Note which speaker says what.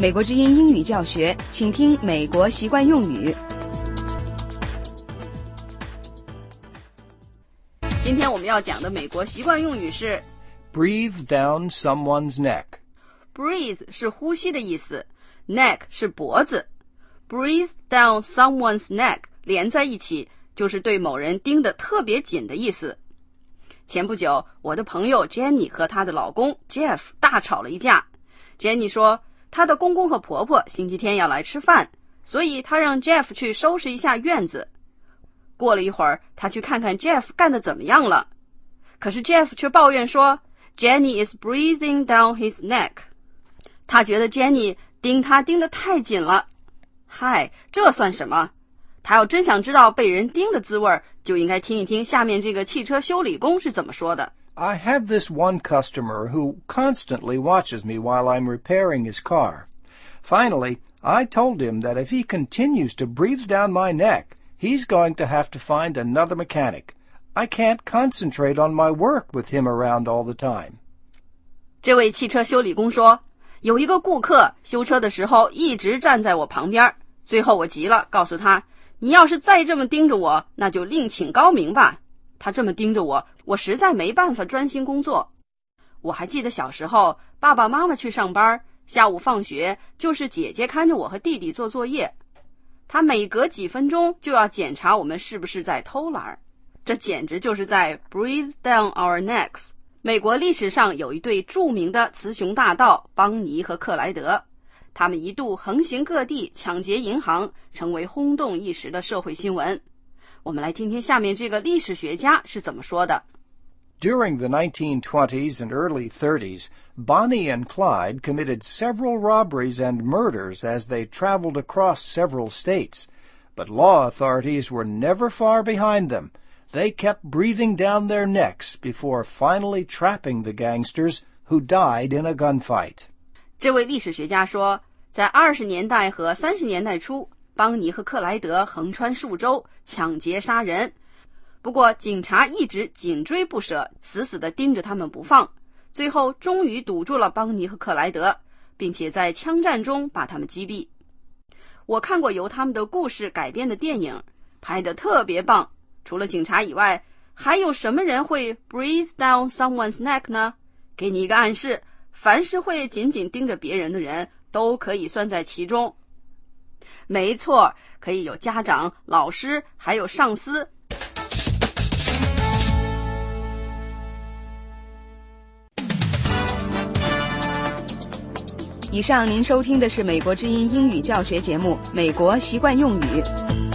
Speaker 1: 美国之音英语教学，请听美国习惯用语。今天我们要讲的美国习惯用语是
Speaker 2: Breathe down someone's neck.
Speaker 1: Breathe 是呼吸的意思， neck 是脖子。Breathe down someone's neck 连在一起，就是对某人盯得特别紧的意思。前不久，我的朋友 Jenny 和她的老公 Jeff 大吵了一架。Jenny 说，她的公公和婆婆星期天要来吃饭，所以她让 Jeff 去收拾一下院子。过了一会儿，她去看看 Jeff 干得怎么样了。可是 Jeff 却抱怨说 Jenny is breathing down his neck。 他觉得 Jenny 盯他盯得太紧了。嗨，这算什么？他要真想知道被人盯的滋味，就应该听一听下面这个汽车修理工是怎么说的。
Speaker 2: I have this one customer who constantly watches me while I'm repairing his car. Finally, I told him that if he continues to breathe down my neck, he's going to have to find another mechanic. I can't concentrate on my work with him around all the time.
Speaker 1: 这位汽车修理工说，有一个顾客修车的时候一直站在我旁边，最后我急了，告诉他，你要是再这么盯着我，那就另请高明吧。他这么盯着我，我实在没办法专心工作。我还记得小时候，爸爸妈妈去上班，下午放学就是姐姐看着我和弟弟做作业。他每隔几分钟就要检查我们是不是在偷懒，这简直就是在 breathe down our necks。 美国历史上有一对著名的雌雄大盗邦尼和克莱德，他们一度横行各地，抢劫银行，成为轰动一时的社会新闻。我们来听听下面这个历史学家是怎么说的。
Speaker 2: During the 1920s and early 30s, Bonnie and Clyde committed several robberies and murders as they traveled across several states. But law authorities were never far behind them. They kept breathing down their necks before finally trapping the gangsters who died in a gunfight.
Speaker 1: 这位历史学家说，在20年代和30年代初，邦尼和克莱德横穿数州，抢劫杀人。不过警察一直紧追不舍，死死地盯着他们不放，最后终于堵住了邦尼和克莱德，并且在枪战中把他们击毙。我看过由他们的故事改编的电影，拍得特别棒。除了警察以外，还有什么人会 breathe down someone's neck 呢？给你一个暗示，凡是会紧紧盯着别人的人都可以算在其中。没错，可以有家长、老师，还有上司。以上您收听的是美国之音英语教学节目《美国习惯用语》。